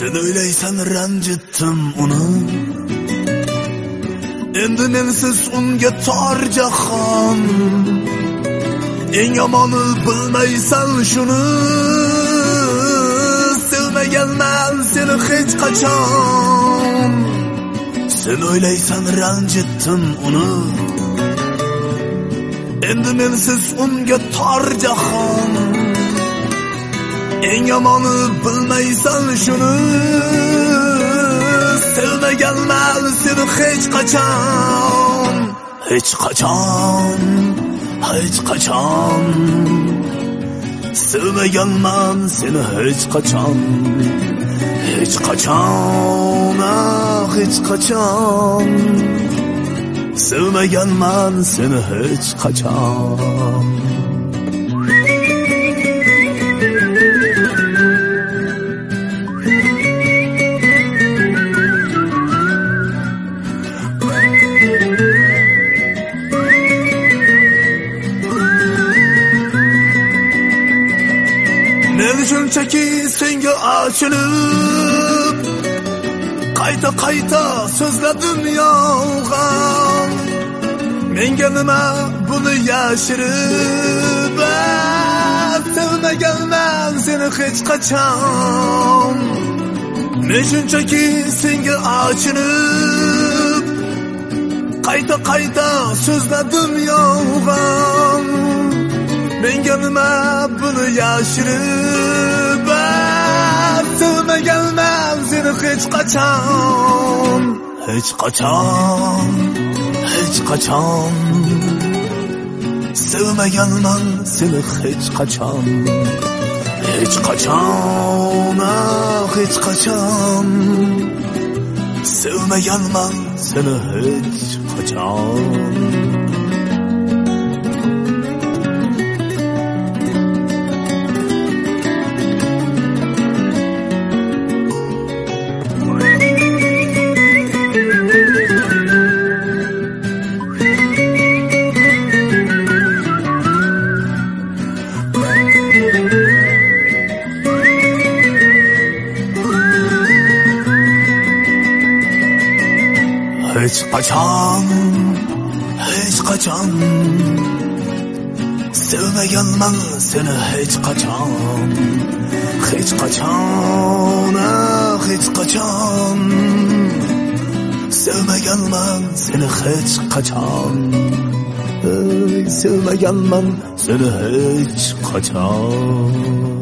Sen öyleysen rancittim onu. Endi mensiz unga tor jahon. Eng yomoni bilmaysan shuni. Sevmaganman seni hech qachon. Sen o'ylaysan ranjitdim uni. Endi mensiz unga tor jahon. Eng yomoni bilmaysan shuni. Sevmaganman seni hech qachon. Hech qachon, hech qachon. Sevmaganman seni hech qachon. Hech qachon, hech qachon. Sevmaganman seni hech qachon. Men shunchaki senga ochilib qayta so'zladim yolg'on. Menga nima buni yashirib? Sevmaganman seni hech qachon. Men shunchaki senga ochilib qayta so'zladim yolg'on. Menga nima buni yashirib? Sevmaganman seni hech qachon. Hech qachon, hech qachon. Sevmaganman seni hech qachon. Hech qachon, hech qachon. Sevmaganman seni hech qachon. Hech qachon, hech qachon. Sevmaganman seni hech qachon. Hech qachon, hech qachon. Sevmaganman seni hech qachon. Sevmaganman seni hech qachon.